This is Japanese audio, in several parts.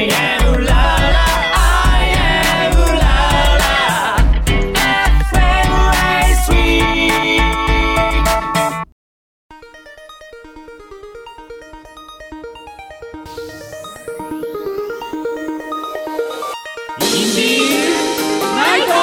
I am la la I am la la FM sweet インディーナイト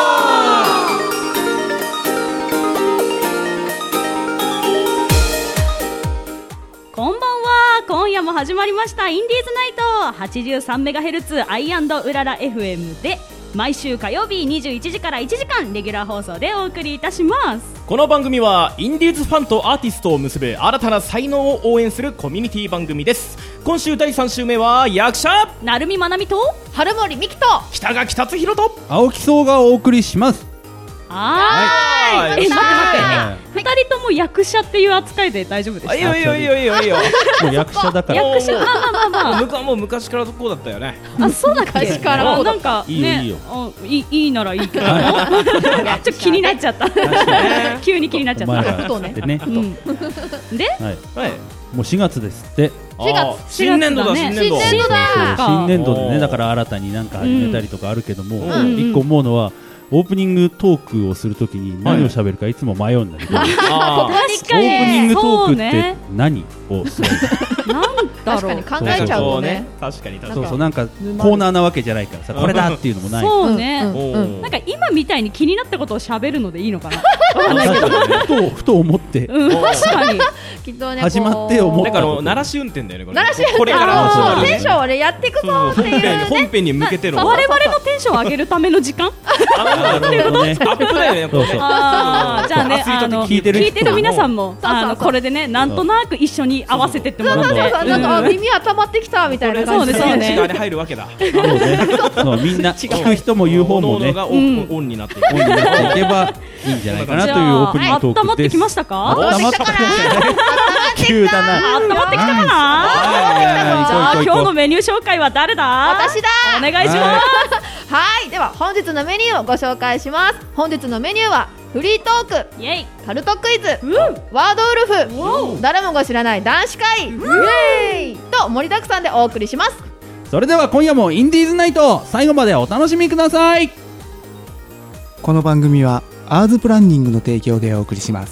こんばんは。今夜も始まりましたインディーズナイト 83MHz アイ&うらら FM で毎週火曜日21時から1時間レギュラー放送でお送りいたします。 この番組はインディーズファンとアーティストを結ぶ新たな才能を応援するコミュニティ番組です。今週第3週目は役者成海まなみと春森美希と北垣達弘と青木荘がお送りします。 はい。 はい待って2人とも役者っていう扱いで大丈夫ですか？ いいよいいよいいよいいよいいよもう役者だから役者もう昔からこうだったよね。 あ、そうだっけ？ 昔からあ、なんかね、 いいよいいならいいけどちょっと気になっちゃった急に気になっちゃったお前らってね、 で、 はい、 はい。 もう4月ですって。 4月新年度だ新年度。 新年度だ新年度でね、 おーだから新たになんか始めたりとかあるけども、 ん一個思うのはオープニングトークをするときに何を喋るかいつも迷うんだけど、オーあ確かプニンにグトークってそうね何をするなんだ確かろうに考えちゃうもんね。 確かに確かに。 そうそう、なんかコーナーなわけじゃないからさ、これだっていうのもない。 そうね、 うんおーなんか今みたいに気になったことを喋るのでいいのかなふと思って確かにきっとね、 始まって思っなんか鳴らし運転だよねこれ。 鳴らしこれから始まるテンションをねやっていくぞっていう本編に向けての。 我々のテンションを上げるための時間なるほどね。 アップだよね。これねそうそうあーじゃあね、 熱い時聞いてる皆さんもそうそうそうこれでね、なんとなく一緒に合わせてってもらって、 なんか耳は溜まってきたみたいな感じでそうです内側に入るわけだ。 そうね。そうみんな聞く人も言う方もね、 各々がオンになっていく。 オンになっていけばいいんじゃないかなというオープニングトークです。 温まってきましたか？ 温まってきた急だな。 温まってきたかな？じゃあ今日のメニュー紹介は誰だ？ 私だお願いします。 はい、では本日のメニューをご紹介します。本日のメニューはフリートーク、 イエイ。 カルトクイズ、ワードウルフ、誰もが知らない男子会、イエーイと盛りだくさんでお送りします。 それでは今夜もインディーズナイト、最後までお楽しみください。 この番組はアーズプランニングの提供でお送りします。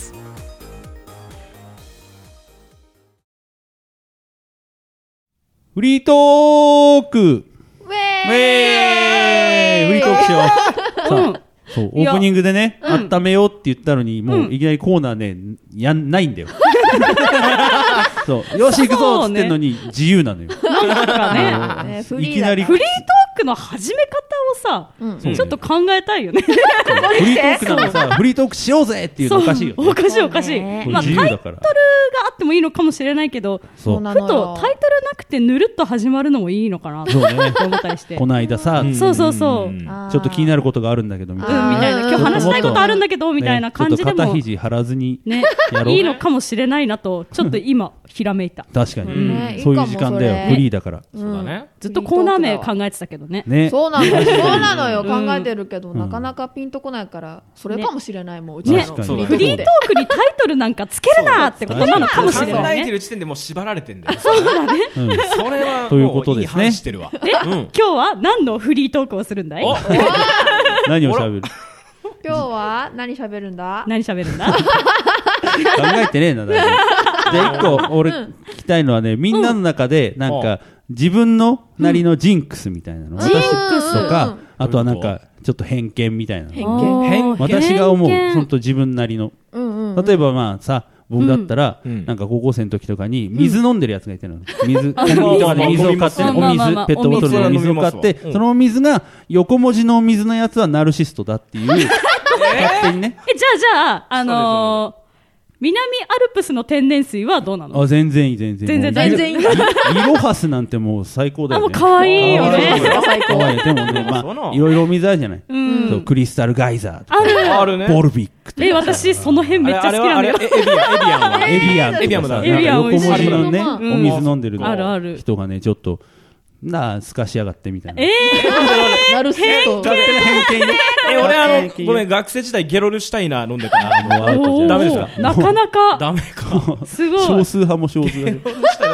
フリートーク、 ウェーイフリートークしよう。さあ、そうオープニングでね、温めようって言ったのに、もういきなりコーナーね、ないんだよ。そうよし行くぞっつってんのに自由なのよ。 なんかね、 フリーいきなりフリートークの始め方をさ、ちょっと考えたいよね。 フリートークなのさ、フリートークしようぜっていうのおかしいよね。 おかしいおかしい。 そうねまあタイトルが自由だからあってもいいのかもしれないけど、 そうそうなふのよとタイトルなくてぬるっと始まるのもいいのかなとそうね。 思ったりして。 この間さ、 そうそうそう。 あーちょっと気になることがあるんだけどみたいな。 みたいな、今日話したいことあるんだけどみたいな感じでちょっとも肩肘張らずにねやろう。 いいのかもしれないなとちょっと今ひらめいた。 確かに、 うんそういう時間だよ。 いいかもそれフリーだから。 そうだね。 ずっとコーナー名考えてたけどね。 ね。 そうなのよ、そうなのよ、 うん考えてるけど、なかなかピンとこないから、それかもしれないもん、うちねらの確かにフリートークにタイトルなんかつけるなってことなのかもしれ考ないね。 えてる時点でもう縛られてんだよ。 そうだね。 うんそれはということですねもういい話してるわ。 で、今日は何のフリートークをするんだい？ お何を喋る？ 今日は何喋るんだ？ 何喋るんだ？ 考えてねえな。だいぶじゃあ一個俺聞きたいのはね、みんなの中でなんか自分のなりのジンクスみたいなの、私とか、あとはなんかちょっと偏見みたいなの、 偏見私が思う偏見本当自分なりの、 うんうん。 例えばまあさ、僕だったら、 うんなんか高校生の時とかに水飲んでるやつがいてるの、水コンビニとかでうん水を買って、 まあお水まあまあまあペットボトルの水を買って、 うんその水が横文字の水のやつはナルシストだっていう勝手にね。 じゃあ南アルプスの天然水はどうなの？ あ、全然いい、全然全然大丈夫。 イロハスなんてもう最高だあ、 よね。 もう可愛いよね。 可愛い。でもね、まあ、いろいろお水あるじゃない。そうクリスタルガイザーとか、 ある。 あるね。 ボルビックとか。 私その辺めっちゃ好きなんだよ。 エビアンは。 エビアンとかさ。 エビアンもだエビアンなんか横文字のね、 うんお水飲んでるあるある人がね、ちょっと、すかしやがってみたいな。 ナルシスト。 勝手な偏見ね。 俺ごめん、学生時代ゲロルシュタイナー飲んでた。 もうアウトじゃん。 ダメですか？ なかなか。 ダメか。 すごい。 少数派も少数派で。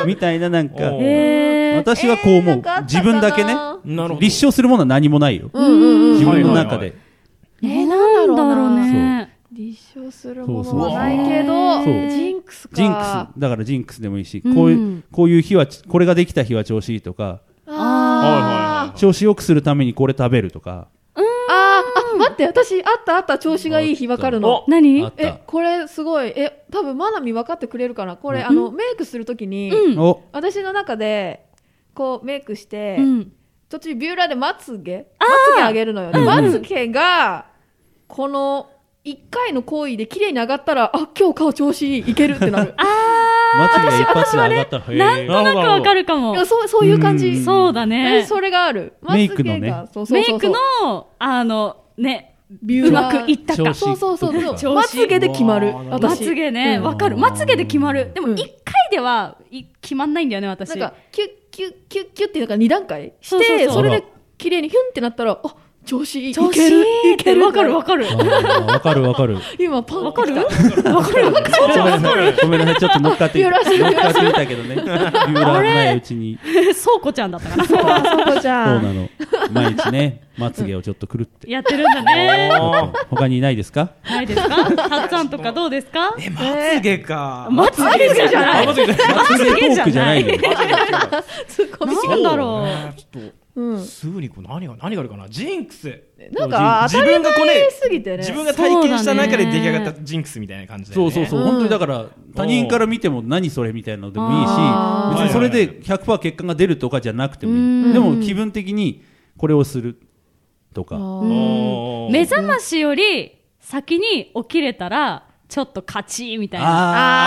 みたいななんかおー私はこう思う、自分だけねなるほど。 立証するものは何もないよ、自分の中で、 なんだろうね。 立証するものはないけど、 そうジンクスか。 ジンクスだからジンクスでもいいし、こういう日はこれができた日は調子いいとか、 あ調子よくするためにこれ食べるとか、 待って、私あった調子がいい日わかるの。 何あったこれすごい、多分まなみ分かってくれるかな。これメイクするときに、 お私の中でこうメイクして、 うん途中ビューラーでまつげ上げるのよね。まつげがこの1回の行為で綺麗に上がったら、今日顔調子いい、いけるってなる。 まつげ一発で上がったら、 なんとなくわかるかもいや。そういう感じ。 そうだね。 それがある。 メイクのねまつげがそうメイクのね、うまくいったか。 そう調子まつげで決まる。 ま私つげね、わかる。まつげで決まる。でも1回では決まんないんだよね、私。 なんかキュッキュッキュッキュッっていうか2段階して、 そうそうそうそれで綺麗にヒュンってなったら、調子いい、い調子ける、いける。 わかるわかる。 わかるわかる。 今パンわかるってきた。 ごめんなさい、ちょっと乗っかってよろしく乗っかってみたけどね、ビューラーのないうちに。 そうこちゃんだったかな。 そうちそうゃ。 なんの。毎日ね、まつげをちょっとくるって。 やってるんだね。 他にいないですか？ ないですか？たっちゃんとかどうですか？ まつげか。 まつげじゃない。 まつげじゃない。 まつげトークじゃないよ。 ツッコミなんだろう。 ちょっと、すぐに何があるかな。ジンクス。 なんか当たり前すぎてね。 自分が体験した中で出来上がったジンクスみたいな感じで。 そうそうそう、本当にだから他人から見ても何それみたいなのでもいいし、別にそれで 100% 結果が出るとかじゃなくてもいい。でも気分的にこれをするとか。 目覚ましより先に起きれたらちょっと勝ちみたいな。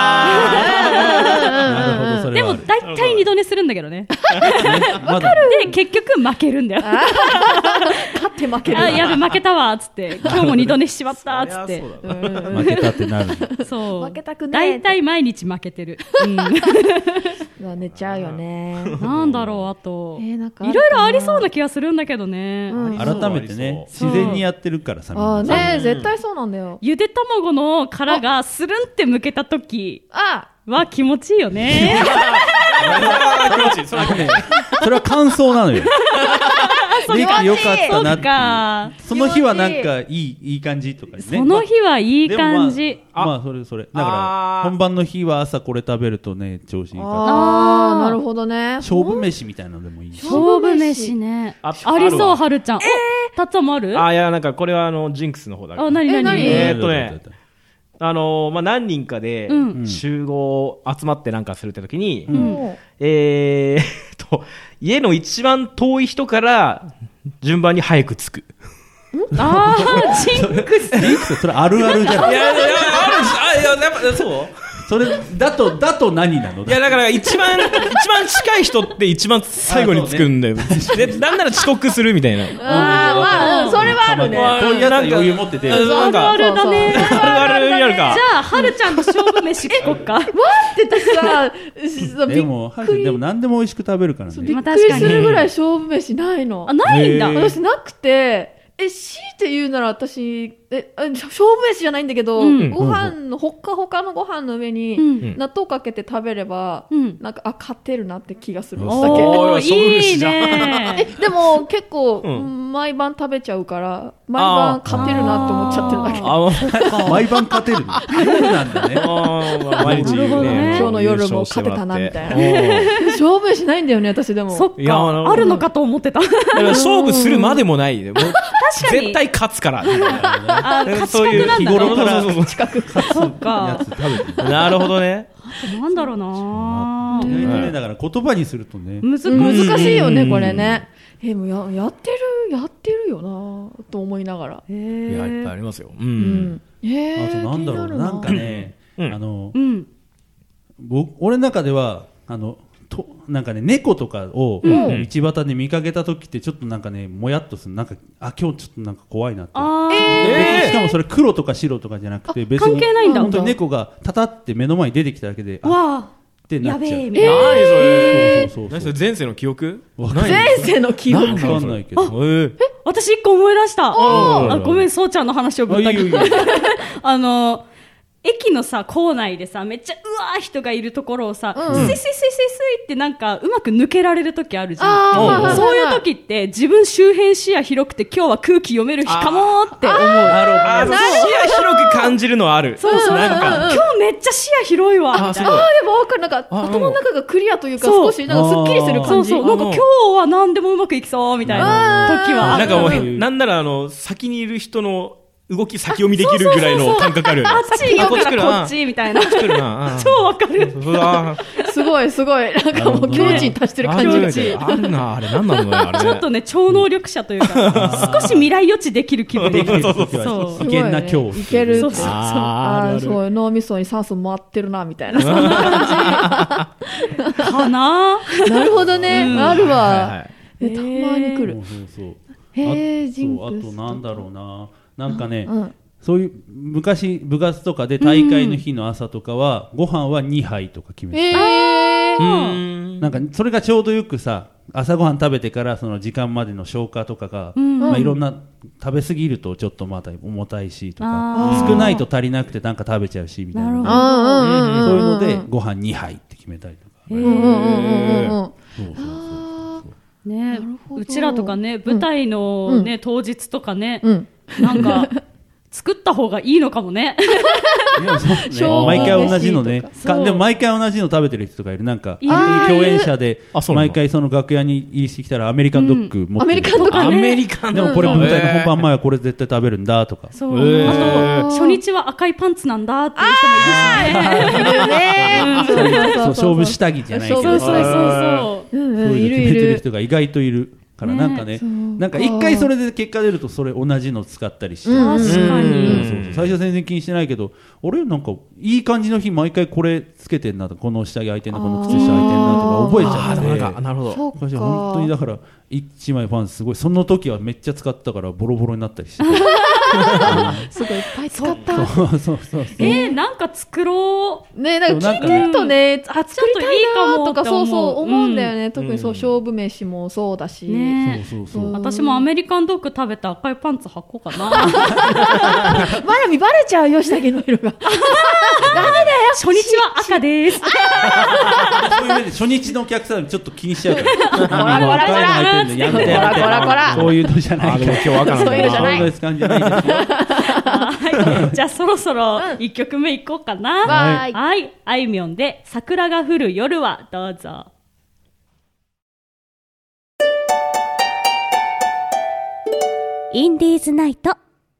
なるほど、それでもはある。 大体二度寝するんだけどね。 まだで結局負けるんだよ。 勝って負ける。 やべ負けたわっつって今日も二度寝しちまったっつって。 負けたってなる。 そう。 負けたくねえ大体毎日負けてる。 寝ちゃうよね。 なんだろうあと。 なんかいろいろありそうな気がするんだけどね。 改めてね、自然にやってるからさ、みんなね、絶対そうなんだよ。 ゆで卵の殻がスルンって剥けた時は気持ちいいよね。 それは感想なのよ。できてよかったなそっかっていう。その日はなんかいい感じとかね。 その日はいい感じ。 まあそれ。だから本番の日は朝これ食べるとね、調子いいかなるほどね。 ら。勝負飯みたいなのでもいいし。 勝負飯ね。ありそう、はるちゃん。たっちゃんもある？ いや、なんかこれはジンクスの方だから。 何何人かで集合集まってなんかするって時に、家の一番遠い人から順番に早く着く。 ジンクス。 ジンクス、それあるあるじゃない。 やっぱそうそれだと何なの？ いやだから一番近い人って一番最後に着くんだよ。でなんなら遅刻するみたいな。 それはあるね。 こういうやつは余裕持ってて。 なんかあるだね。 あるやるか。 じゃあはるちゃんと勝負飯聞こっか。 ってたさ、 でも何でも美味しく食べるからね。 びっくりするぐらい勝負飯ないの。 ないんだ。 私なくて、強いて言うなら私、勝負飯じゃないんだけど、ご飯の、ほかほかのご飯の上に納豆かけて食べれば、なんか、勝てるなって気がするだけ。 いいね。 でも結構、毎晩食べちゃうから、毎晩勝てるなって思っちゃってるだけ。 毎晩勝てるの？夜なんだね。 毎日ね。 今日の夜も勝てたなみたいな。勝負しないんだよね、私でも。 そっか。あるのかと思ってた。 勝負するまでもない。 確かに。 絶対勝つから。 そういう日頃から近く。そっか。 なるほどね。 なんだろうな。 だから言葉にするとね。 難しいよね、これね。もうやってるよなと思いながら。 いや、いっぱいありますよ。 あとなんだろう、なんかね、俺の中ではなんかね、猫とかを道端で見かけた時ってちょっとなんかね、もやっとする。なんか今日ちょっとなんか怖いなって。しかもそれ黒とか白とかじゃなくて、別に関係ないんだ。 本当に猫がタタって目の前に出てきただけで、ってなっちゃう。 やべえ。 何それ、前世の記憶？ 前世の記憶。 わかんないけど。 私一個思い出した。ごめん、そうちゃんの話をぶった切って。 駅のさ構内でさめっちゃうわー人がいるところをさ、スイスイスイスイスイってなんかうまく抜けられる時あるじゃん。そういう時って自分周辺視野広くて今日は空気読める日かもって思う。 視野広く感じるのはある。 そうなんか今日めっちゃ視野広いわみたいな。 でも分かる。なんか頭の中がクリアというか少しなんかすっきりする感じ。 そうなんか今日は何でもうまくいきそうみたいな時はある。 なんかもうなんなら先にいる人の動き先読みできるぐらいの感覚ある。 あっち行くからこっちみたいな。超わかる。 すごいすごい。なんかもう境地に達してる感じ。 あるな、あれなんなのよ、あれ。 ちょっとね、超能力者というか、少し未来予知できる気分で。 そう。危険な恐怖。 いける。 そう。 そう脳みそに酸素回ってるなみたいな。そんな感じ。 かな。 なるほどね。あるわ。たまに来る。 あとなんだろうな。なんかね、そういう昔部活とかで大会の日の朝とかはご飯は2杯とか決めてた。なんかそれがちょうどよくさ、朝ごはん食べてからその時間までの消化とかが、いろんな食べ過ぎるとちょっとまた重たいしとか、少ないと足りなくてなんか食べちゃうしみたいな、そういうのでご飯2杯って決めたりとか。 ね、うちらとかね、舞台のね当日とかね、なんか作った方がいいのかもね。 毎回同じのね。でも毎回同じの食べてる人とかいる。なんか共演者で毎回その楽屋に入りしてきたらアメリカンドッグ持ってる。 アメリカンドッグ。 でもこれ舞台の本番前はこれ絶対食べるんだとか。 そう。あと初日は赤いパンツなんだっていう人もいるしね。 勝負下着じゃないけど。 そう。 そういうの決めてる人が意外といる。からなんかね、なんか一回それで結果出るとそれ同じの使ったりして、 確かに最初全然気にしてないけど、俺なんかいい感じの日毎回これつけてんなと、この下着開いてんな、この靴下開いてんなとか覚えちゃって、 なるほど。 本当にだから1枚パンツすごい、その時はめっちゃ使ったからボロボロになったりしてすごいいっぱい使った。 なんか作ろうね。なんか聞いてるとね、作りたいなとかそう思うんだよね。特にそう勝負飯もそうだし。 私もアメリカンドッグ食べて赤いパンツ履こうかな。 まだ見バレちゃうよ、下着の色が。ダメだよ。 初日は赤です。 そういう目で初日のお客さんちょっと気にしちゃうから。 こらこら。 そういうのじゃない。 今日赤なんだ。 そういうのじゃない。 じゃあそろそろ1曲目いこうかな。はい。あいみょんで桜が降る夜は、どうぞ。 インディーズナイト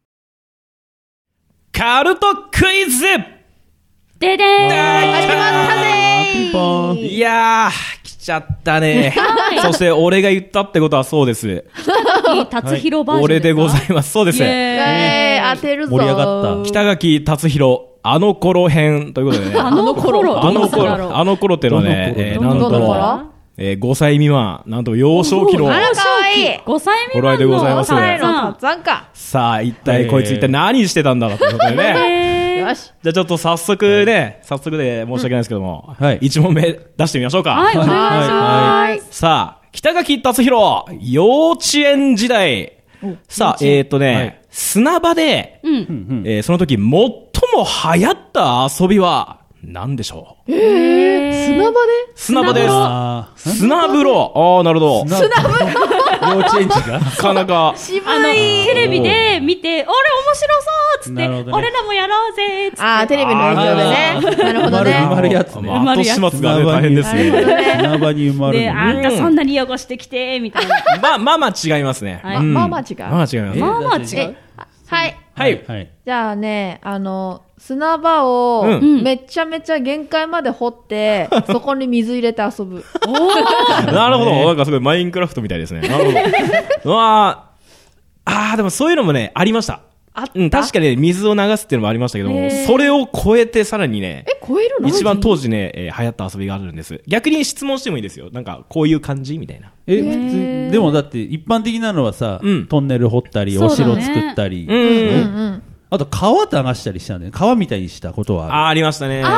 カルトクイズででーん、 始まったぜピンポン。 いやー来ちゃったね。そして俺が言ったってことはそうです。 達弘バージョンですか？ 俺でございます。そうです。 当てるぞ。 盛り上がった。 北垣達弘あの頃編ということでね。 あの頃っていうのはね、なんと5歳未満、なんと幼少期のあらかわいい 5歳未満頃合いでございますね。さあ一体こいつ一体何してたんだろうということでね。 よし。 じゃあちょっと早速で申し訳ないですけども、1問目出してみましょうか。 はい、お願いします。 さあ北垣達弘幼稚園時代。さあ砂場でその時最も流行った遊びは何でしょう？砂場です。砂風呂。ああ、なるほど。 砂風呂。幼稚園児がなかなか。 テレビで見て、あれ面白そうっつって、俺らもやろうぜっつって。 ああ、テレビの影響でね。なるほどね。 埋まるやつね。 後始末がね、大変ですね。 砂場に埋まる。 で、あんたそんなに汚してきて、みたいな。 まあ違いますね。 まあ違う。 まあ違う。 はい。じゃあね、砂場をめちゃめちゃ限界まで掘って、そこに水入れて遊ぶ。 なるほど。なんかすごいマインクラフトみたいですね。なるほど。でもそういうのもね、ありました。確かに水を流すっていうのもありましたけども、それを超えてさらにね、 超えるの？ 一番当時ね、流行った遊びがあるんです。逆に質問してもいいですよ。なんか、こういう感じみたいな。 でもだって一般的なのはさ、トンネル掘ったり、お城作ったり、あと川流したりしたんだよ。川みたいにしたことはありましたね。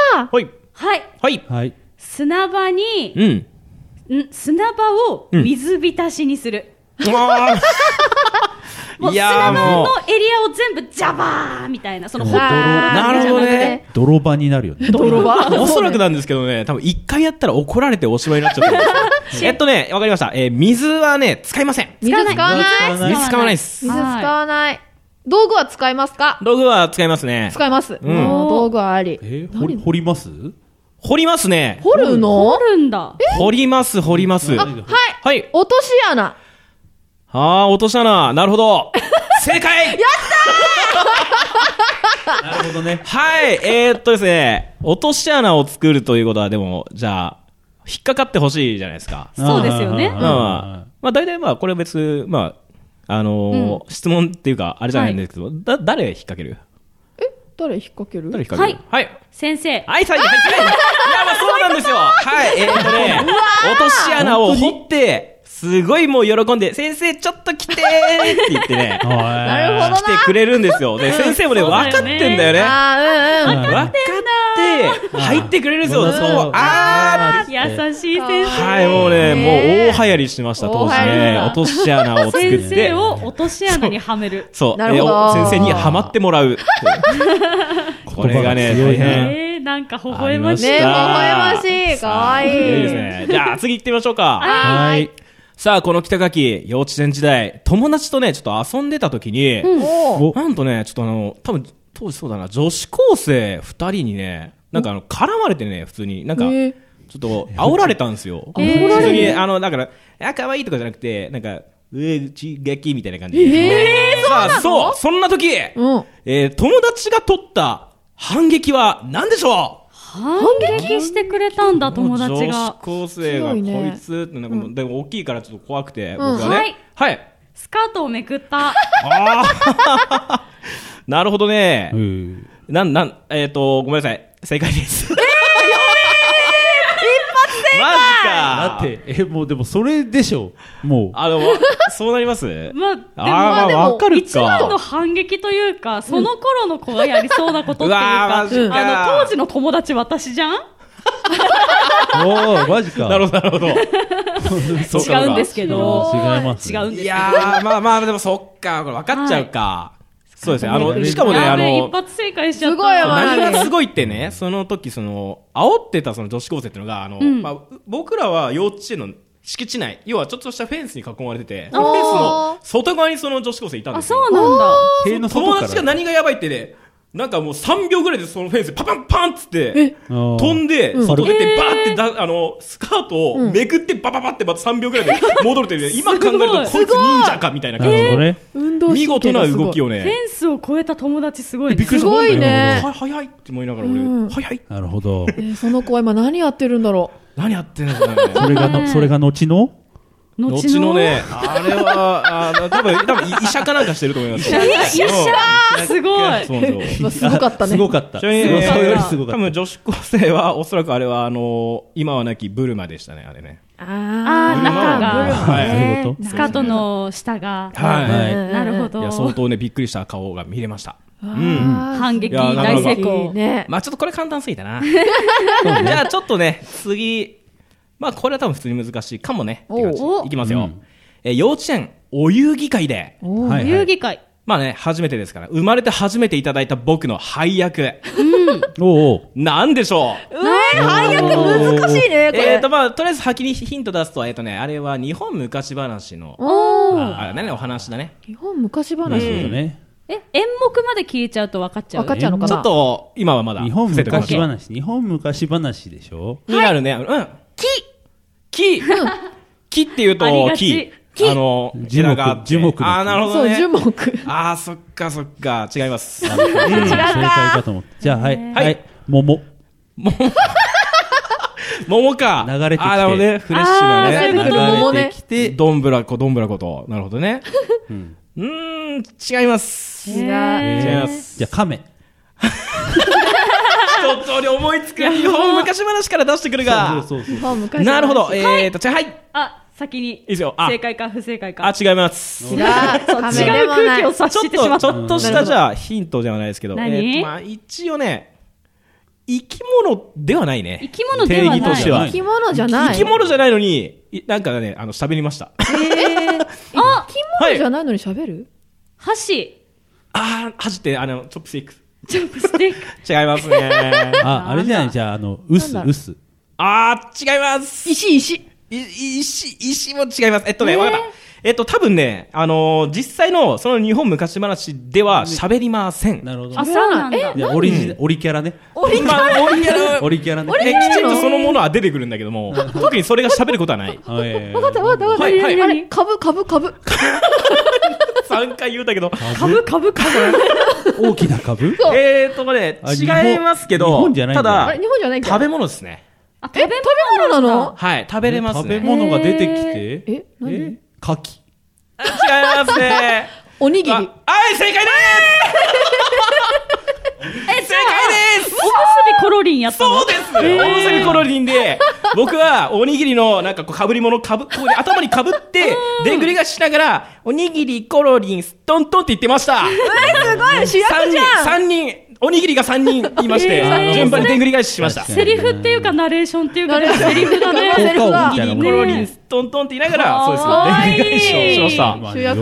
はい。砂場に、砂場を水浸しにする。 もう砂場のエリアを全部ジャバーみたいな、そのホットなるほどね。 泥場になるよね。 泥場おそらくなんですけどね、多分一回やったら怒られておしまいになっちゃった。わかりました。水はね、使いません。 水使わない水使わないです。 水使わない。道具は使いますか？ 道具は使いますね。 使います。道具はあり。 掘ります？ 掘りますね。 掘るの？ 掘るんだ。 掘ります。 はい。 はい。 落とし穴。 落とし穴。なるほど。正解。やったー。なるほどね。 はい。ですね、落とし穴を作るということは、でも、じゃあ、引っかかってほしいじゃないですか。 そうですよね。 まあ、大体これは別、質問っていうか、あれじゃないんですけど、誰引っ掛ける？ 誰引っ掛ける？ はい。 先生。 はい、最後。いや、そうなんですよ。はい、落とし穴を掘って、すごいもう喜んで、先生ちょっと来てーって言ってね。 なるほどな。 来てくれるんですよ。で、先生もね、分かってんだよね。分かって、入ってくれるんですよ。そう。 優しい先生。 はい、もうね、もう大流行りしてました、当時ね。落とし穴を作って。 先生を落とし穴にはめる。 そう。先生にはまってもらう。これがね、大変。 なんか微笑ましい。 ね、微笑ましい。かわいい。 いいですね。じゃあ次行ってみましょうか。 はい。 さあ、この北垣、幼稚園時代、友達とね、ちょっと遊んでた時に、なんとね、ちょっと多分、当時そうだな、女子高生2人にね、なんか絡まれてね、普通に、なんか、ちょっと煽られたんですよ。普通に、だから、可愛いとかじゃなくて、なんか、うちがきみたいな感じで。そう、そんな時、友達が取った反撃は何でしょう？ 反撃してくれたんだ、友達が。 女子高生がこいつって、なんかでも大きいからちょっと怖くて、僕はね。はい。 スカートをめくった。 なるほどね。ごめんなさい。正解です。マジか。 だって、もうでもそれでしょ。もう。そうなります？ でも、 わかるか。 一番の反撃というか、その頃の子がやりそうなことっていうか、当時の友達私じゃん？ マジか。 なるほど。 違うんですけど。 違います。 違うんです。 いやー、でもそっか、これ分かっちゃうか。そうですね。しかもね、 一発正解しちゃった。 すごいわ。 何がすごいってね、その時、煽ってたその女子高生っていうのが、僕らは幼稚園の敷地内、要はちょっとしたフェンスに囲まれてて、そのフェンスの外側にその女子高生いたんですよ。 そうなんだ。 友達が何がやばいってね、なんかもう3秒ぐらいでそのフェンスパンっつって、飛んで、外出てバーってスカートをめくってバってまた3秒ぐらいで戻るってね、今考えるとこいつ忍者かみたいな感じの、見事な動きをね。 フェンスを越えた友達すごいね。 すごいね。 早いって思いながら俺、早い。 なるほど。 その子は今何やってるんだろう。何やってんのかね。 それが後の後のね、あれは、多分医者かなんかしてると思います。 医者すごい。 すごかったね。 すごかった。 それよりすごかった。多分女子高生は、おそらくあれは、今はなきブルマでしたね、あれね。 中が、スカートの下が。 はい。 なるほど。 いや、相当ね、びっくりした顔が見れました。 反撃大成功。 まあちょっとこれ簡単すぎたな。じゃあちょっとね、次、これは多分普通に難しいかもね。いきますよ。幼稚園お遊戯会で。 お遊戯会。 初めてですから、生まれて初めていただいた僕の配役。なんでしょう？ 配役難しいね、これ。 とりあえず先にヒント出すと、あれは日本昔話の、お話だね。 日本昔話だね。 演目まで聞いちゃうと分かっちゃうのかな？ ちょっと、今はまだ。 日本昔話でしょ？ になるね。木って言うと、木。 樹木。 なるほどね。 樹木。 そっか。違います。 正解かと思って。じゃあ、はい。桃か。 流れてきて。なるほどね。フレッシュなね。 流れてきて。 どんぶらこと。なるほどね。違います。 違います。じゃあ、亀。 一通り思いつく日本昔話から出してくるが。なるほど。はい。 先に。いいですよ。 正解か不正解か。 違います。 違う空気を察してしまった。 ちょっとしたじゃあヒントではないですけど。一応ね、生き物ではないね。 生き物ではない。 定義としては。 生き物じゃない。 生き物じゃないのに、なんかね、喋りました。 生き物じゃないのに喋る？ 箸。 箸って、チョップスティック。 チョップスティック。 違いますね。 あれじゃない、じゃあ、ウス。 違います。石も違います。わかった。多分ね、実際の、その日本昔話では喋りません。 なるほど。 そうなんだ。 オリキャラね。 オリキャラね。きちんとそのものは出てくるんだけども、特にそれが喋ることはない。 わかった。あれ、株。 3回言うたけど。 株。 大きな株？ 違いますけど、 日本じゃないんだ。 ただ、食べ物ですね。 食べ物なの？ はい、食べれますね。 食べ物が出てきて、 何？ 牡蠣。 違いますね。 おにぎり。 はい、正解です。 おむすびコロリンやったの？ そうです。おむすびコロリンで、僕はおにぎりのなんかこう被り物ここで頭に被ってでんぐり返ししながらおにぎりコロリントントンって言ってました。 すごい主役じゃん。 3人おにぎりが3人いまして、順番にでんぐり返ししました。 セリフっていうかナレーションっていうかセリフだね。 おにぎりコロリントントンって言いながら、そうですね。でんぐり返ししました。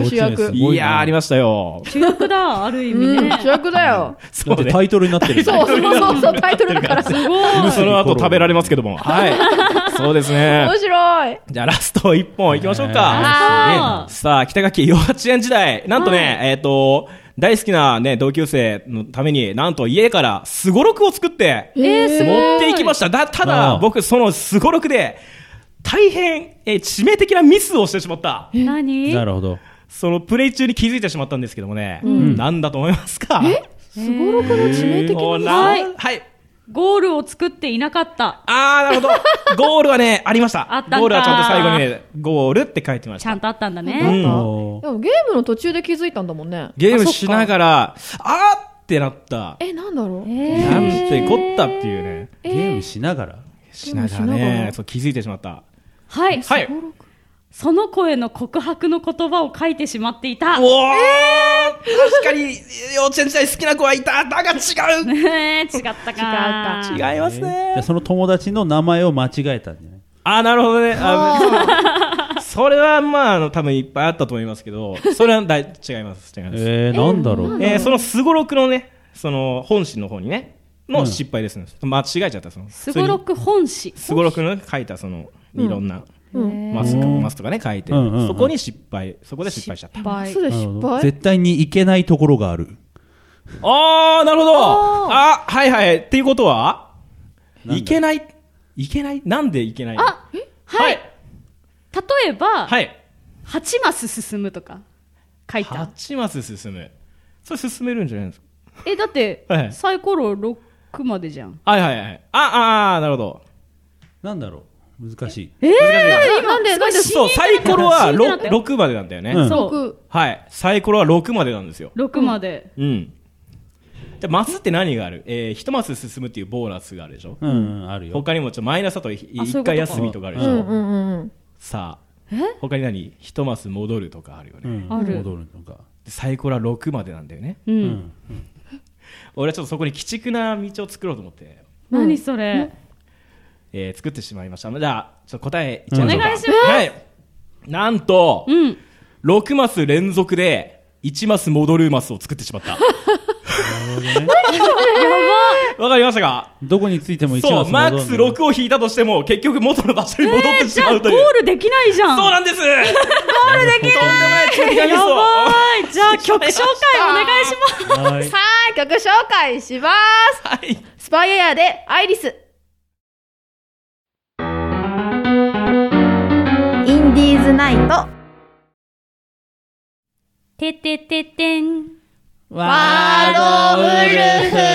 主役。 いやー、ありましたよ。 主役だ、ある意味ね。 主役だよ。 だってタイトルになってる。 そう、タイトルだから。すごい。 その後食べられますけども。はい。そうですね。 面白い。 じゃあラスト1本いきましょうか。さあ、北垣幼稚園時代。なんとね、大好きなね、同級生のために、なんと家からスゴロクを作って、持っていきました。ただ、僕、そのスゴロクで、大変、致命的なミスをしてしまった。 何？ なるほど。 そのプレイ中に気づいてしまったんですけどもね。なんだと思いますか？ スゴロクの致命的なミス？ はい。 ゴールを作っていなかった。 なるほど。ゴールはね、ありました。 あったんだ。 ゴールはちゃんと最後にね、ゴールって書いてました。 ちゃんとあったんだね。 でもゲームの途中で気づいたんだもんね。 ゲームしながら、ってなった。 なんだろう。 なんてこったっていうね。 ゲームしながらね、そう気づいてしまった。 はい。その子への告白の言葉を書いてしまっていた。 確かに幼稚園時代好きな子はいた。だが違う。 違ったか。 違いますね。 その友達の名前を間違えたんじゃない？ なるほどね。それはまあ多分いっぱいあったと思いますけど、それは違います。 なんだろう。 そのスゴロクのね、その本誌の方にねの失敗ですね。間違えちゃったスゴロク本誌。 スゴロクの書いたそのいろんな。マスとかね書いて、そこで失敗しちゃった。 絶対にいけないところがある。 なるほど。はいっていうことはいけないなんでいけない？ はい。例えば 8 マス進むとか書いた。 8マス進む。それ進めるんじゃないですか？ だってサイコロ6までじゃん。 なるほど。 なんだろう。難しい。 なんでそう、サイコロは6までなんだよね。はい。サイコロは6までなんですよ。 6まで。 じゃマスって何がある？1マス進むっていうボーナスがあるでしょ？ あるよ。 他にもマイナスだと1回休みとかあるでしょ？さあ、他に1マス戻るとかあるよね。 ある。 戻るとか。 サイコロは6までなんだよね。俺はちょっとそこに鬼畜な道を作ろうと思って。 何それ？ 作ってしまいました。じゃあ、ちょっと答えいっちゃいましょうか。 お願いします。 はい。なんと、6マス連続で1マス戻るマスを作ってしまった。わかりましたか？ どこについても1マス戻る。 そう、マックス6を引いたとしても、結局元の場所に戻ってしまうという。 じゃあゴールできないじゃん。 そうなんです。ゴールできない。やばい。じゃあ曲紹介お願いします。 はい、曲紹介します。スパイエアでアイリス。インディーズナイト。 ててててん。 ワードウルフ。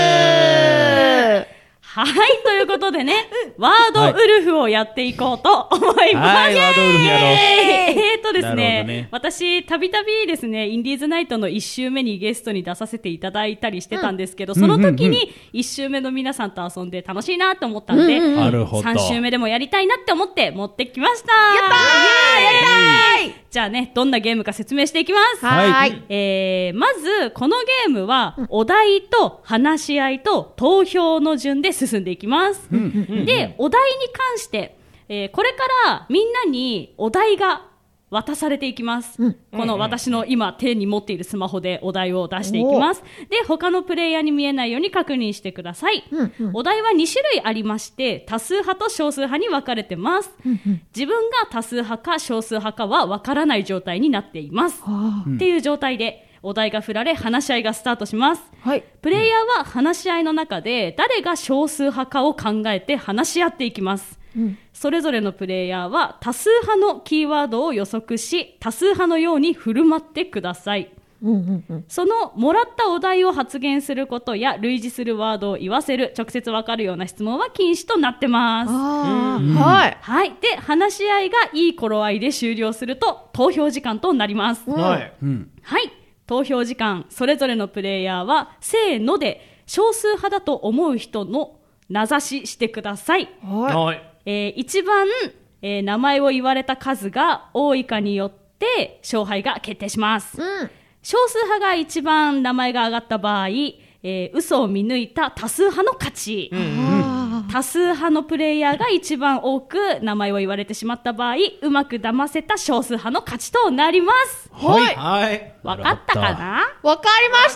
はい、ということでね、ワードウルフをやっていこうと思います。 はい、ワードウルフやろう。 ですね、私、たびたびですね、インディーズナイトの1週目にゲストに出させていただいたりしてたんですけど、その時に1週目の皆さんと遊んで楽しいなと思ったんで、3週目でもやりたいなって思って持ってきました。 やったー！やりたい！ じゃあね、どんなゲームか説明していきます。 はい。 まず、このゲームは、お題と話し合いと投票の順で進んでいきます。で、お題に関して、これからみんなにお題が渡されていきます、この私の今手に持っているスマホでお題を出していきます。で、他のプレイヤーに見えないように確認してください、お題は2種類ありまして、多数派と少数派に分かれてます、自分が多数派か少数派かは分からない状態になっています、っていう状態でお題が振られ話し合いがスタートします、プレイヤーは話し合いの中で誰が少数派かを考えて話し合っていきます、それぞれのプレイヤーは多数派のキーワードを予測し、多数派のように振る舞ってください、そのもらったお題を発言することや類似するワードを言わせる、直接わかるような質問は禁止となってます。はい。で、話し合いがいい頃合いで終了すると投票時間となります。はい。投票時間、それぞれのプレイヤーはせーので少数派だと思う人の名指ししてください。一番、名前を言われた数が多いかによって勝敗が決定します。少数派が一番名前が挙がった場合、嘘を見抜いた多数派の勝ち、多数派のプレイヤーが一番多く名前を言われてしまった場合、うまく騙せた少数派の勝ちとなります。 はい。 わかったかな？ わかりました。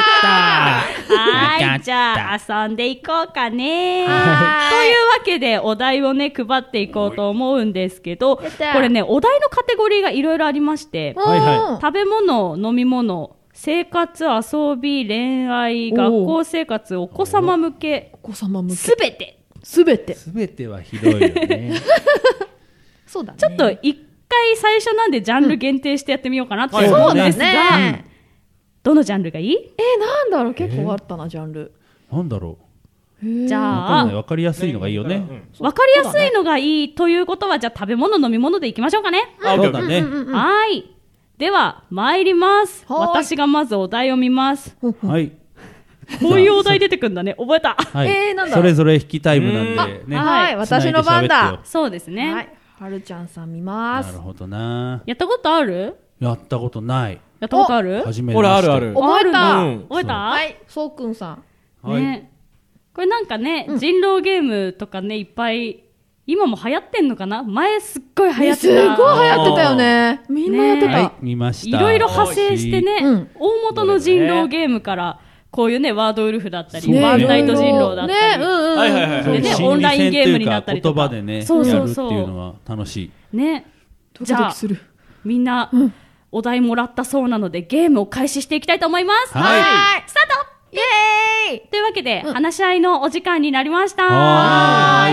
はい、じゃあ遊んでいこうかね。というわけでお題をね配っていこうと思うんですけど、これねお題のカテゴリーがいろいろありまして、食べ物、飲み物、生活、遊び、恋愛、学校生活、お子様向け、すべてはひどいよね。 そうだね。 ちょっと一回最初なんでジャンル限定してやってみようかなって思うんですが、どのジャンルがいい？ なんだろう、結構あったなジャンル。 なんだろう。じゃあわかりやすいのがいいよね。 わかりやすいのがいいということは、じゃあ食べ物、飲み物でいきましょうかね。 そうだね。 はい。では参ります。私がまずお題を見ます。 はい。 こういうお題出てくるんだね。覚えた。 なんだ。 それぞれ引きタイムなんでね。 はい、私の番だ。 そうですね。 はい。はるちゃんさん見ます。 なるほどな。 やったことある？ やったことない。 やったことある？ 初めて。 俺あるある。 覚えた。 覚えた？ はい。そうくんさん。 ね。これなんかね、人狼ゲームとかねいっぱい。今も流行ってんのかな？前すっごい流行ってた。 すごい流行ってたよね。みんなやってた。 見ました。 いろいろ派生してね、大元の人狼ゲームからこういうねワードウルフだったり、バンダイト人狼だったり、でねオンラインゲームになったりとか、 言葉でねやるっていうのは楽しい。 ね。じゃあみんなお題もらったそうなのでゲームを開始していきたいと思います。はい。スタート。イエーイ。というわけで話し合いのお時間になりました。はい。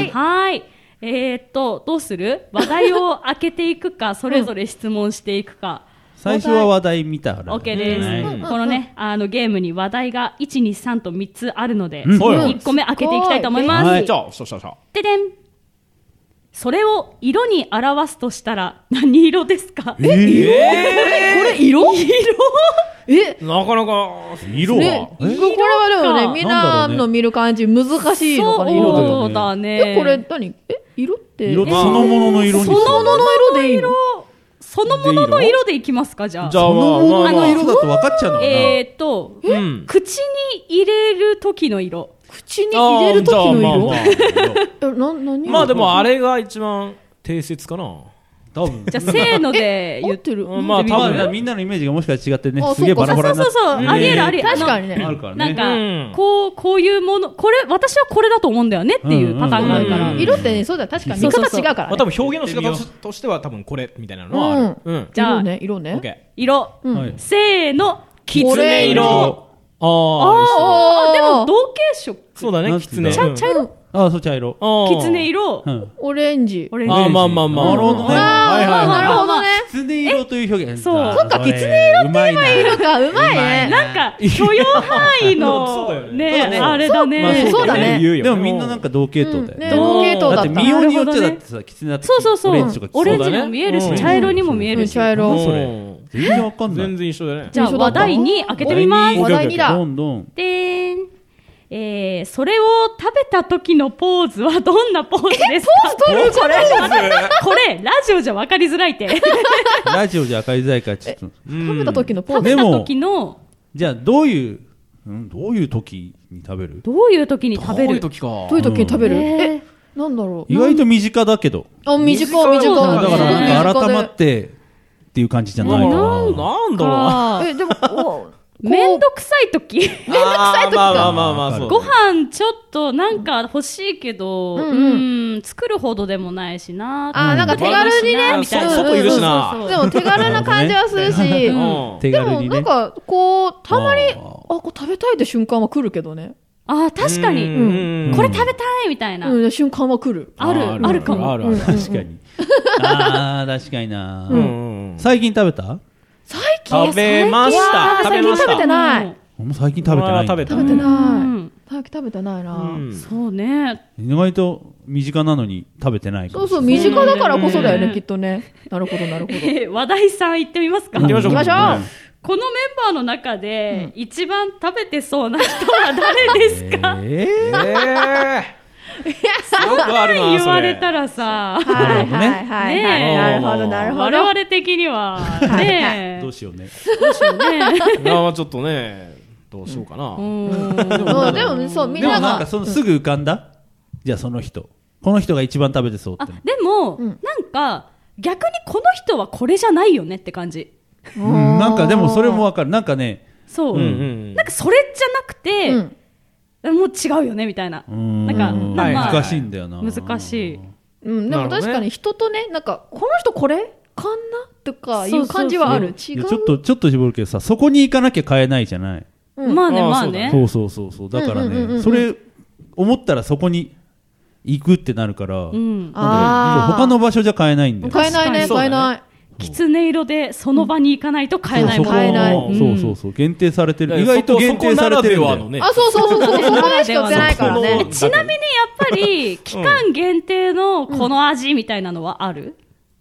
どうする？話題を開けていくか、それぞれ質問していくか。 最初は話題見たら。 OK です。このね、ゲームに話題が1、2、3と3つあるので、1個目開けていきたいと思います。 じゃあ、 ででん。それを色に表すとしたら何色ですか？ これ色？ なかなか色はこれはでもね、みんなの見る感じ難しいのかな、色で。 そうだね。 これ何？色ってそのものの色に。 そのものの色でいいの？ そのものの色でいきますか？じゃあ。 そのものの色だと分かっちゃうのかな。 口に入れる時の色。 口に入れる時の色？ まあでもあれが一番定説かな。 多分。 じゃあせーので言ってる。 まあ多分みんなのイメージがもしかしたら違ってね、すげえバラバラになって。 そうありえるありえる。 確かにね。 あるからね。 なんかこういうもの、これ私はこれだと思うんだよねっていうパターンがあるから。 色ってね、そうだ確かに見方違うから。 多分表現の仕方としては多分これみたいなのはある。 じゃあ色ね。 色。せーの。 きつね色。 でも同系色。 そうだね。きつね。 茶色。 そう、茶色。 きつね色。 オレンジ。 まあ。なるほどね。 なるほどね。 きつね色という表現。 そう。 そっか、きつね色って言えばいいのか。うまいね。 なんか、許容範囲の、ね、あれだね。 そうだね。 でもみんななんか同系統だよね。 同系統だった。 だって見ようによってだってさ、きつねだって。 そう。オレンジにも見えるし、茶色にも見えるし。 茶色。 それ。全然わかんない。 全然一緒だね。 じゃあ、話題に開けてみます。 話題にだ。 どんどん。 でーん。それを食べた時のポーズはどんなポーズですか？ ポーズ取るこれラジオじゃ分かりづらいって。 ラジオじゃ分かりづらいからちょっと。 食べた時のポーズ。 食べた時の。 じゃあどういう時に食べる？ どういう時に食べる？ どういう時か。 どういう時に食べる？なんだろう。 意外と身近だけど。 短い。 だからなんか改まってっていう感じじゃないかな。 なんだろう。 でも、 めんどくさい時めんどくさい時か。 まあ、そう。 ご飯ちょっとなんか欲しいけど、作るほどでもないしな。 なんか手軽にね、 みたいな。 外いるしな。 でも手軽な感じはするし、 手でも軽にね。 なんかこう、たまに、これ食べたいって瞬間は来るけどね。 確かに。これ食べたいみたいな。 瞬間は来る。 あるかも。 ある。 確かに。確かにな。最近食べた？ 食べました。 最近食べてない。 最近食べてない。 食べてない。最近食べてないな。 そうね。 意外と身近なのに食べてないかもしれない。 そう、身近だからこそだよね、きっとね。なるほど、なるほど。 話題さん行ってみますか？ 行ってみましょう。 このメンバーの中で、一番食べてそうな人は誰ですか？ よくあるな、 言われたらさ。 はい。なるほど、なるほど。 我々的には、ね。 どうしようね。 ちょっとね、どうしようかな。 でも、そう、みんなが。 でもなんか、すぐ浮かんだ？じゃあその人。この人が一番食べてそうって。 でも、なんか、逆にこの人はこれじゃないよねって感じ。 なんかでもそれもわかる。なんかね。 そう。なんかそれじゃなくて、もう違うよねみたいな。なんか、 難しいんだよな。 難しい。 でも確かに人とね、なんか、この人これかんなとかいう感じはある。違う。 ちょっと絞るけどさ、そこに行かなきゃ買えないじゃない。 まあね。 そう。だからね、それ、思ったらそこに行くってなるから、他の場所じゃ買えないんだよ。 買えないね、買えない。 きつね色でその場に行かないと買えないもん。 買えない。 そう。限定されてる。意外と限定されてるんだよ。 そう。そこでしか売ってないからね。 ちなみにやっぱり、期間限定のこの味みたたいなのはある？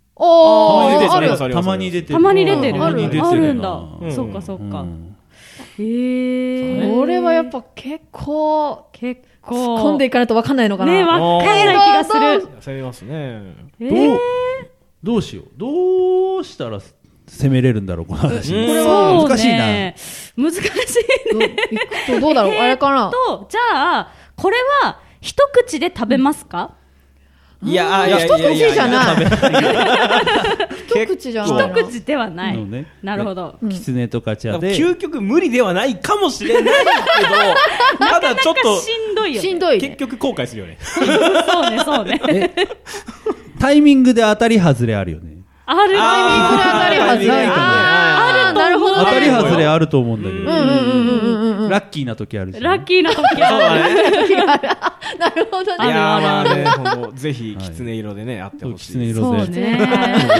たまに出てる。 たまに出てる。 あるんだ。そっか。 これはやっぱ結構突っ込んででいかないと分かんないのかな。 ね、分かんない気がする。 攻めますね。 どうしよう。どうしたら攻めれるんだろう、この話。 これは難しいな。 難しいね。 どうだろう、あれかな。 じゃあ、これは一口で食べますか？ いや、 一口じゃない。一口じゃない。 一口ではない。なるほど。 きつねとか茶で。 究極無理ではないかもしれないけど、ただちょっとしんどいよ。 しんどい。 結局後悔するよね。 そうね。 タイミングで当たり外れあるよね。 ある。 タイミングで当たり外れ。 ある。なるほど。 当たり外れあると思うんだけど。ラッキーな時あるし。 ラッキーな時ある。 なるほどね。 いやまあね、ぜひきつね色でね、あってほしい。 きつね色で。 そうね。 これ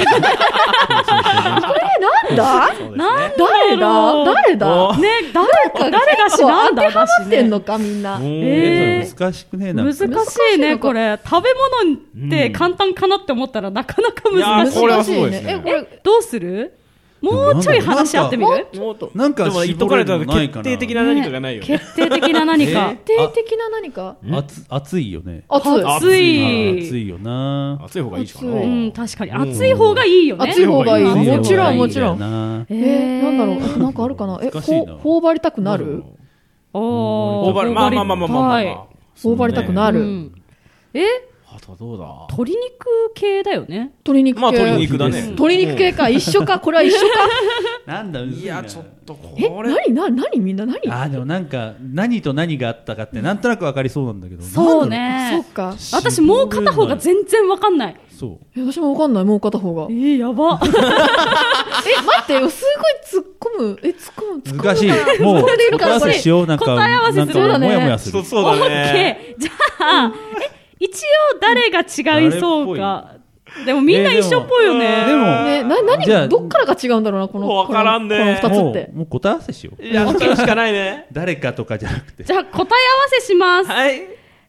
なんだ？誰だ？ ね、誰が知らんだ？ 当てはまってんのかみんな。 難しくねえな。 難しいねこれ。食べ物って簡単かなって思ったらなかなか難しい。 これはすごいですね。 どうする？もうちょい話し合ってみる？ なんか言っとかれたら決定的な何かがないよね。 決定的な何か。 決定的な何か？ 熱いよね。 熱いよな。 熱い方がいいかな。 確かに熱い方がいいよね。 熱い方がいい。もちろん。なんだろう。なんかあるかな。頬張りたくなる？ 頬張り。まあ。 頬張りたくなる。 あとどうだ？ 鶏肉系だよね。 鶏肉系。 まあ鶏肉だね。 鶏肉系か。一緒か。これは一緒か。 なんだ、 いやちょっとこれ。 何みんな何？ でもなんか何と何があったかってなんとなく分かりそうなんだけど。 そうね。 そうか。 私もう片方が全然分かんない。 そう。 私も分かんない。もう片方が。 やば。 待ってすごい突っ込む。 難しい。もう答え合わせしよう。なんか答え合わせする。 もやもやする。 そうだね。 じゃあ一応誰が違いそうか。でもみんな一緒っぽいよね。 でも何どっからが違うんだろうなこの分からんね。 この2つって。 もう答え合わせしよう。 やったしかないね。 誰かとかじゃなくて。 じゃあ答え合わせします。 はい。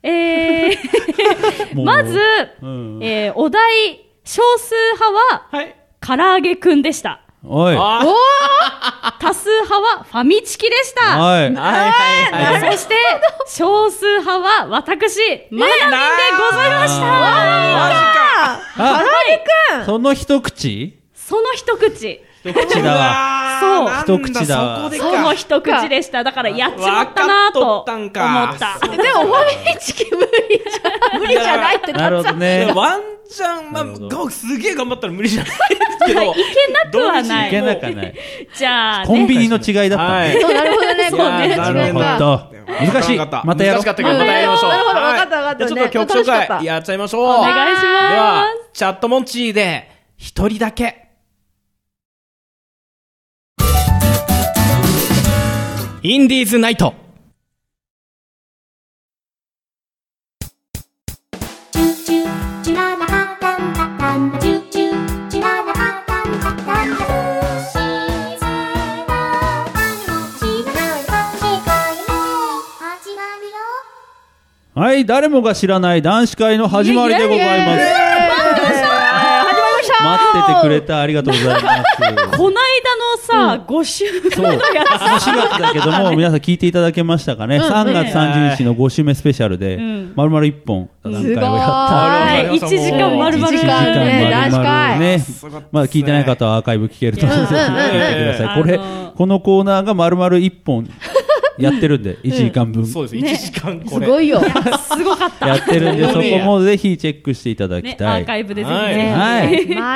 まずお題少数派は唐揚げくんでした。 おい。 多数派はファミチキでした。そして少数派は私マナミンでございました。 マジか。唐揚げくん。 その一口？ その一口。 一口だわ。 そうなんだ一口だわそこでかその一口でした。だからやっちまったなと思った。 でもファミリーチキン無理じゃないってなるほどね。 ワンチャン、まあ、すげえ頑張ったら無理じゃないですけど。 いけなくはない。 いけなくはない。 じゃあ、ね、 コンビニの違いだったね。 そう、なるほどね。コンビニの違いなるほか。 ど。難しい。またやろう。 難しかったけど、またやりましょう。 なるほど、分かった分かった。 ちょっと曲紹介やっちゃいましょう。 お願いします。では、チャットモンチーで、一人だけ。インディーズナイト。 はい、誰もが知らない男子会の始まりでございます。待っててくれた、ありがとうございます。 こないだのさ、5週目のやつ。 4月だけども、皆さん聞いていただけましたかね。3月30日の5週目スペシャルで、丸々1本、段階をやった。 1時間丸々。 1時間ね、男子会。 ね。まだ聞いてない方はアーカイブ聞けると思うので、聞いてください。このコーナーが丸々1本、やってるんで、1時間分。 そうです、1時間これ。 すごいよ。 すごかった。 やってるんで、そこもぜひチェックしていただきたい。 アーカイブでぜひね。 はい。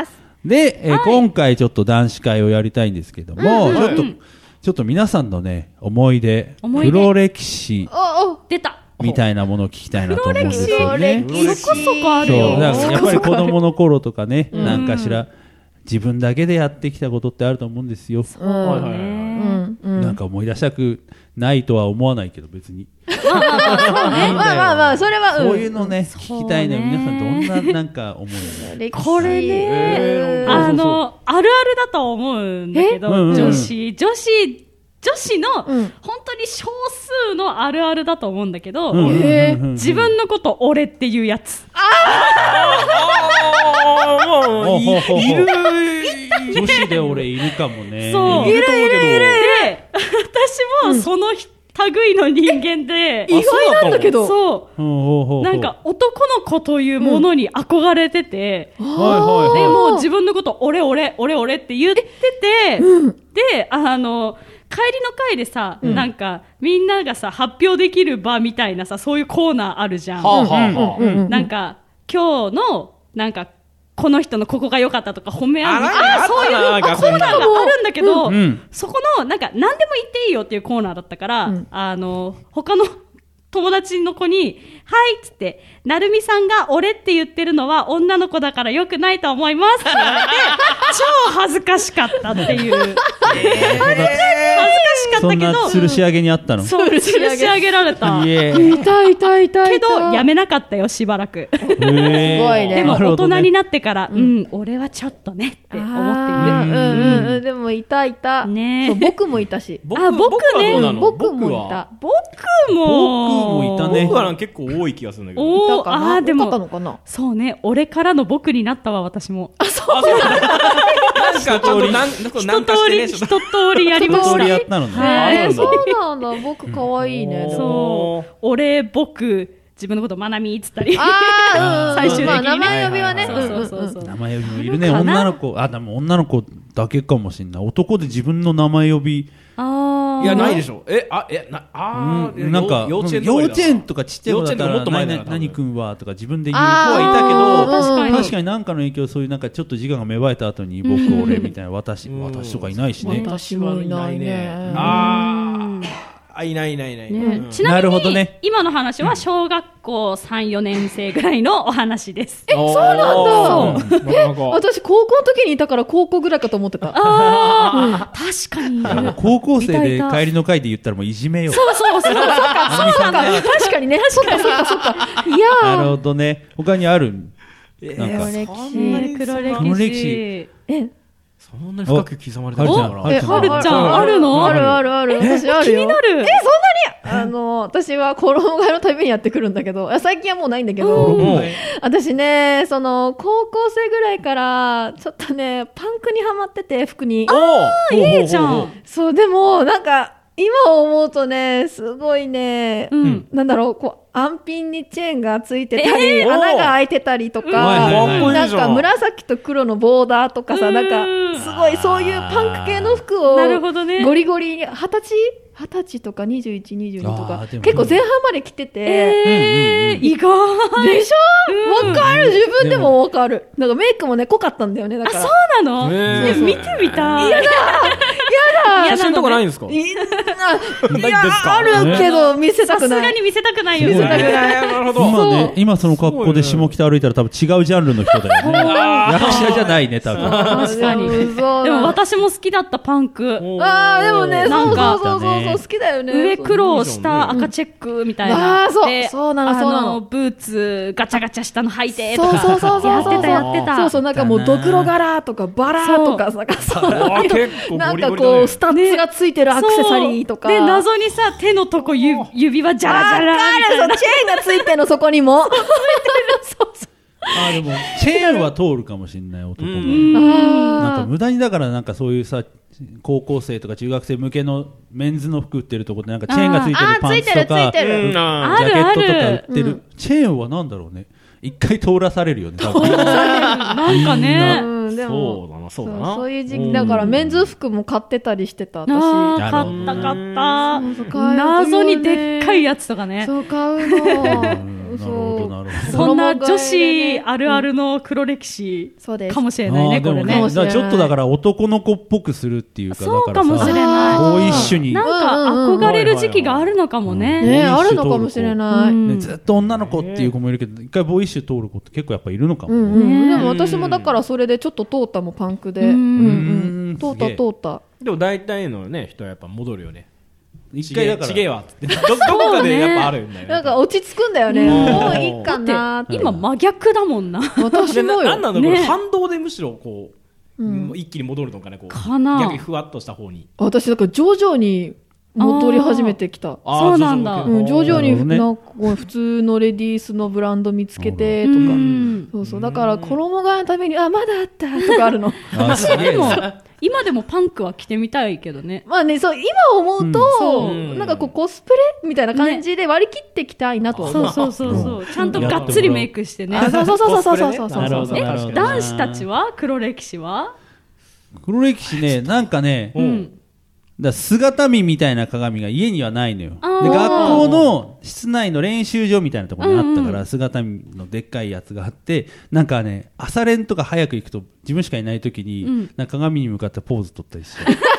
で、今回ちょっと男子会をやりたいんですけども、ちょっと皆さんのね、思い出、黒歴史出たみたいなものを聞きたいなと思うんですよね。 そこそこあるよ。 やっぱり子供の頃とかね、なんかしら、自分だけでやってきたことってあると思うんですよ。なんか思い出したくないとは思わないけど別に。 まあそれはそういうのね聞きたいのよ。皆さんどんななんか思い出。これね、あるあるだと思うんだけど、女子の本当に少数のあるあるだと思うんだけど、自分のこと俺っていうやつ。 いる女子で俺いるかもね。 そう、いる。私もその類の人間で、 意外なんだけど、 そうなんか男の子というものに憧れてて、でも自分のこと俺って言ってて、で帰りの会でさ、なんかみんながさ発表できる場みたいなさ、そういうコーナーあるじゃん。なんか今日のなんかこの人のここが良かったとか褒め合うみたいな、そういうコーナーがあるんだけど、そこのなんか何でも言っていいよっていうコーナーだったから、他の友達の子にはいっつって、なるみさんが俺って言ってるのは女の子だから良くないと思いますって言われて超恥ずかしかったっていう恥ずかしかったけど、 そんな吊るし上げにあったの。 そう、吊るし上げられた。 痛いけどやめなかったよ、しばらく。 すごいね。 でも大人になってから俺はちょっとねって思っている。 でもいたね。僕もいたし。 僕ね、 僕もいた。 僕もいたね。 僕は結構多い気がするんだけど。 でもそうね、俺からの僕になったわ、私も。 そうなんだ。一通りやりました。 やったのね。 そうなんだ。僕可愛いね。 そう、俺僕自分のことまなみっつったり、 最終的に名前呼びはね。 名前呼びもいるね。女の子、でも女の子だけかもしれない。男で自分の名前呼び。 いや、ないでしょ。 なんか幼稚園とかちっちゃい子だったら何君はとか自分で言う子はいたけど、確かに何かの影響、そういうなんかちょっと自我が芽生えた後に僕俺みたいな私とかいないしね。 私もいないね。 いない。 ちなみに今の話は小学校3、4年生ぐらいのお話です。 そうなんだ。私高校の時にいたから高校ぐらいかと思ってた。 確かに。 高校生で帰りの会で言ったらもういじめよ。 そう確かにね。そっか。いや。 なるほどね。他にある？ なんか黒歴史。 そんなに深く刻まれてるのかな。 はるちゃんあるの？ ある。私あるよ。 気になる。 そんなに私は衣替えのたびにやってくるんだけど、最近はもうないんだけど、私ね、高校生ぐらいからちょっとねパンクにハマってて、服に。 いいじゃん。 そう、でもなんか今思うとね、すごいね、なんだろう、こう、安品にチェーンがついてたり、穴が開いてたりとか、なんか紫と黒のボーダーとかさ、なんか、すごいそういうパンク系の服を、ゴリゴリに、20歳とか21、22とか、結構前半まで着てて、 意外でしょ？わかる、自分でもわかる。なんかメイクもね、濃かったんだよね、だから。 あ、そうなの？見てみたい。やだ写真とかないんですか？ いや、あるけど、見せたくない。 さすがに見せたくないよ。 見せたくない。 なるほど。 今ね、今その格好で下北歩いたら多分違うジャンルの人だよね。役者じゃないね、多分。 確かに。でも私も好きだったパンク。 ああ、でもね、 なんか、 そう好きだよね。 上黒、下赤チェックみたいな。 そうなの。 ブーツガチャガチャしたの履いてとか。 そうやってた。 そう、なんかもうドクロ柄とかバラとか、なんかそう。なんかこう、スタッツがついてるアクセサリーとか。 で、謎にさ、手のとこ指輪ジャラジャラみたいな。 チェーンがついてんの、そこにも。 でも、チェーンは通るかもしれない、男も。なんか無駄にだからなんかそういうさ、高校生とか中学生向けのメンズの服売ってるとこでなんかチェーンがついてるパンツとか、ジャケットとか売ってる。チェーンはなんだろうね。一回通らされるよね、多分。 なんかね。 そうだな。 そういう時期だからメンズ服も買ってたりしてた、私。 買った謎にでっかいやつとかね。 そう、買うの。 なるほど、なるほど。 そんな女子あるあるの黒歴史かもしれないね、これね。 ちょっとだから男の子っぽくするっていうか、 そうかもしれない。 ボーイッシュに。 なんか憧れる時期があるのかもね。 ね、あるのかもしれない。 ずっと女の子っていう子もいるけど、一回ボーイッシュ通る子って結構やっぱいるのかも。 でも私もだからそれでちょっと通ったもん、パンクで。通った。 でも大体のね、人はやっぱ戻るよね。 一回だから。 ちげえわって。どこかでやっぱあるんだよ。 なんか落ち着くんだよね。もういいかなって。 今真逆だもんな。 私もよ。 なんなのこれ反動でむしろこう、一気に戻るのかね、こう。逆にふわっとした方に。 私だから徐々に戻り始めてきた。 そうなんだ。 徐々になんか普通のレディースのブランド見つけてとか。そうそう。だから衣替えのために、まだあったとかあるの。 今でもパンクは着てみたいけどね。 まあね、そう、今思うと、なんかこうコスプレみたいな感じで割り切っていきたいなとは思う。 そう。ちゃんとがっつりメイクしてね。 そう。 男子たちは黒歴史は黒歴史ね、なんかね、姿見みたいな鏡が家にはないのよ。で、学校の室内の練習場みたいなところにあったから、姿見のでっかいやつがあって、なんかね、朝練とか早く行くと自分しかいない時に、なんか鏡に向かってポーズ取ったりして。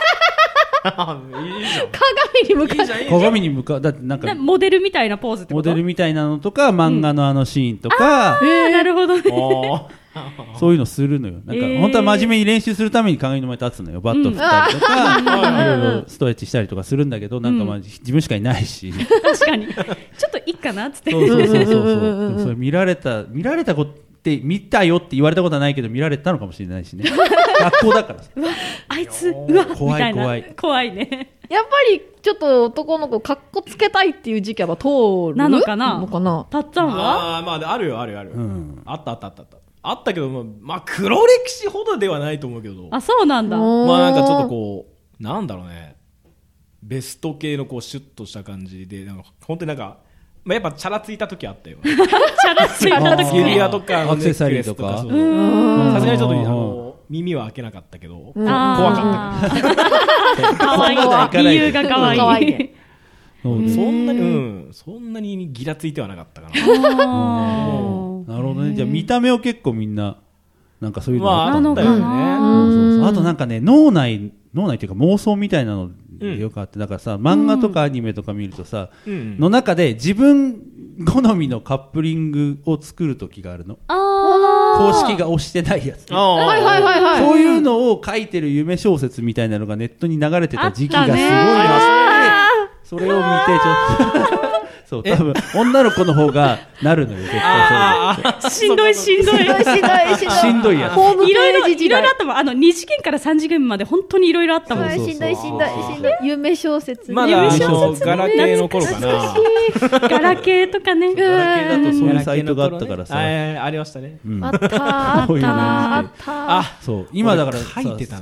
鏡に向かって。 鏡に向かって、だってなんか。 モデルみたいなポーズってこと？ モデルみたいなのとか、漫画のシーンとか。 なるほどね。 そういうのするのよ。なんか、本当は真面目に練習するために鏡の前に立つのよ。バット振ったりとか、いろいろストレッチしたりとかするんだけど、なんか自分しかいないし。 確かに。ちょっといいかなっつって。 そう。それ見られたことって見たよって言われたことはないけど、見られたのかもしれないしね。学校だからさ。 あいつ、うわ、みたいな。怖いね。 やっぱりちょっと男の子かっこつけたいっていう時期は通るなのかな。たっちゃんは？ まあ、あるよ。あった。あったけど、まあ、黒歴史ほどではないと思うけど。 あ、そうなんだ。 まあ、なんかちょっとこう、なんだろうね。ベスト系のこう、シュッとした感じで、なんか、本当になんか、まあ、やっぱチャラついた時あったよ。 チャラついた時指輪とか、 アクセサリーとか。 さすがにちょっと、耳は開けなかったけど、怖かったけど。 かわいい。理由がかわいい。 そんなにギラついてはなかったかな。 なるほどね。じゃあ見た目を結構みんな、なんかそういうのあったんだよね。 あとなんかね、脳内っていうか妄想みたいなのでよくあって、だからさ、漫画とかアニメとか見るとさ、の中で自分好みのカップリングを作る時があるの。公式が押してないやつ。そういうのを書いてる夢小説みたいなのがネットに流れてた時期がすごいな。それを見てちょっと。そう、多分、女の子の方がなるのよ、絶対そう。 しんどい。 しんどいやつ。 いろいろあったもん。2次元から3次元まで本当にいろいろあったもん。 しんどい。夢小説。 まだ、ガラケーの頃かな。 ガラケーとかね。 ガラケーだとそういうサイトがあったからさ。 ありましたね。 あった。 そう、今だから書いてたな。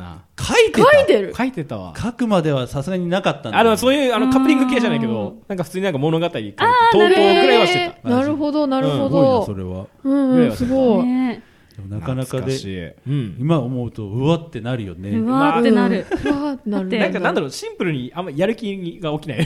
書いてた。 書いてる。 書いてたわ。 書くまではさすがになかったんだ。 そういう、カップリング系じゃないけど、なんか普通になんか物語書いて、投稿くらいはしてた。 なるほど、なるほすごいな、 ど。 それは。 うん、すごい。 でもなかなか懐かしいで、今思うと、うわってなるよね。 うわーってなる。 うわーってなる。 なんかなんだろう、シンプルにあんまやる気が起きない。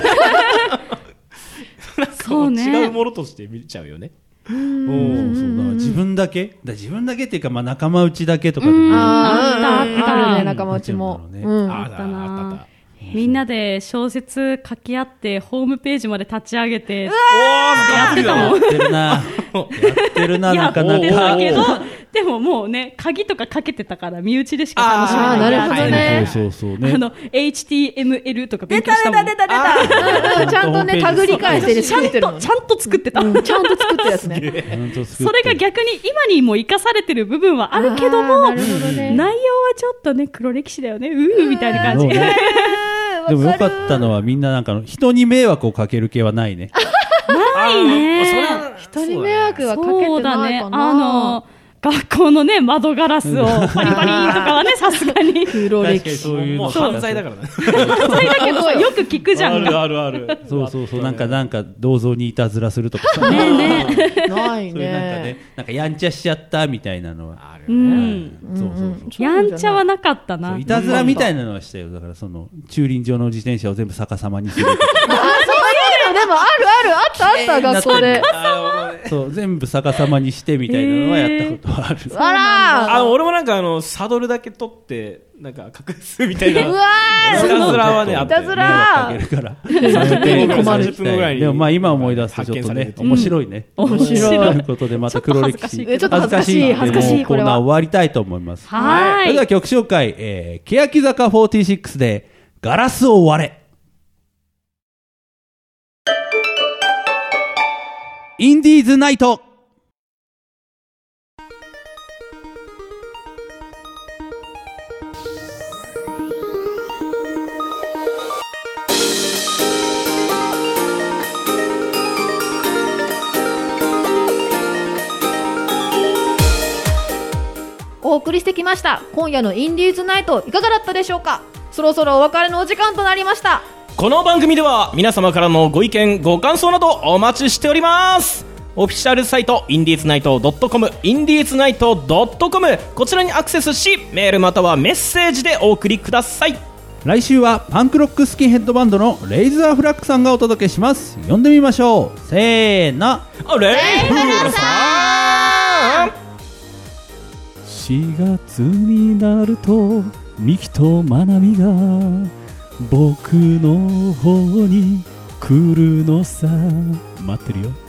なんかそうね違うものとして見ちゃうよね。 そうだから自分だけっていうか、まあ仲間内だけとかでもあるね、仲間内も。 あったな、あった。 みんなで小説書き合ってホームページまで立ち上げてやってたもん。 やってるな、なかなか。 だけど、でももうね、鍵とかかけてたから身内でしか楽しめない。 なるほどね。 そうね。 HTML とか勉強したもん。 出た。ちゃんとね、タグり返してちゃんと作ってた。 ちゃんと作ってるやつね。 それが逆に今にも生かされてる部分はあるけども、内容はちょっとね、黒歴史だよね。みたいな感じ。 でもよかったのはみんななんか人に迷惑をかける系はないね。 ないね。 人に迷惑はかけてないかな。 学校のね、窓ガラスをパリパリとかはね、さすがに。 黒歴史。 そういうの犯罪だからね。 犯罪だけど、よく聞くじゃんか。 ある。 そう、なんか銅像にいたずらするとかさ。 ないそういうね。 なんかやんちゃしちゃったみたいなのは。 そうやんちゃはなかったな。 いたずらみたいなのはしたよ。だからその駐輪場の自転車を全部逆さまにするとか。 でもあった学校で。 そう全部逆さまにしてみたいなのはやったことはある。 あら俺もなんかサドルだけ取ってなんか隠すみたいな。 うわいたずらはねあって。 いたずらかけるから。 30分ぐらいに。 でもまあ今思い出すとちょっとね面白いね。 面白い。 ということでまた黒歴史。 ちょっと恥ずかしいコーナー終わりたいと思います。 はい。 それでは曲紹介、欅坂46でガラスを割れ。インディーズナイト。 お送りしてきました今夜のインディーズナイトいかがだったでしょうか。そろそろお別れのお時間となりました。 この番組では皆様からのご意見ご感想などお待ちしております。オフィシャルサイトインディーズナイト .com インディーズナイト .com こちらにアクセスしメールまたはメッセージでお送りください。 来週はパンクロックスキンヘッドバンドのレイザーフラッグさんがお届けします。呼んでみましょう。せーの、 レイフラさん。 4月になるとミキとマナミが僕の方に来るのさ。待ってるよ。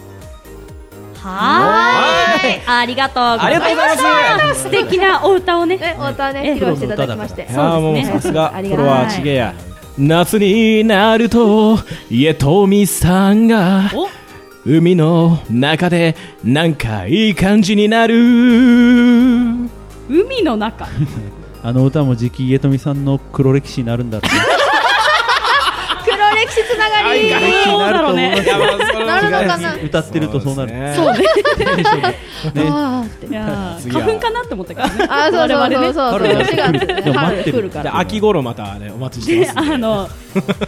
ありがとうございます。素敵なお歌をね、 お歌ね披露していただきまして、 そうですね。 さすがプロはちげや。夏になると家とみさんが海の中でなんかいい感じになる。 海の中。 あの歌も次期家富さんの黒歴史になるんだって。 黒歴史つながり。 そうだろうね。 なるのかな。 歌ってるとそうなる。 そうね。 いや花粉かなって思ったからね。 あ、そう4月春来るから。 秋頃またねお待ちしてます。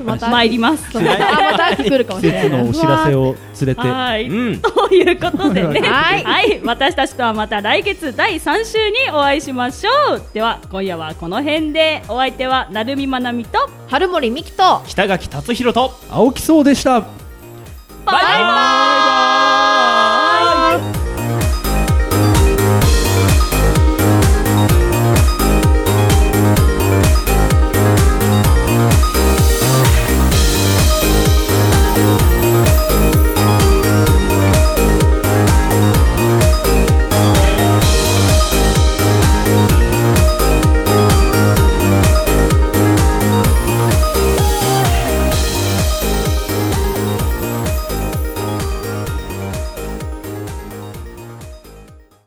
また参ります。 また秋来るかもしれない。 季節のお知らせを連れて。 はい。ということでね。はい。私たちとはまた来月第3週にお会いしましょう。では今夜はこの辺で。お相手は成海まなみと春森美希と北垣達弘と青木そうでした。 バイバイ。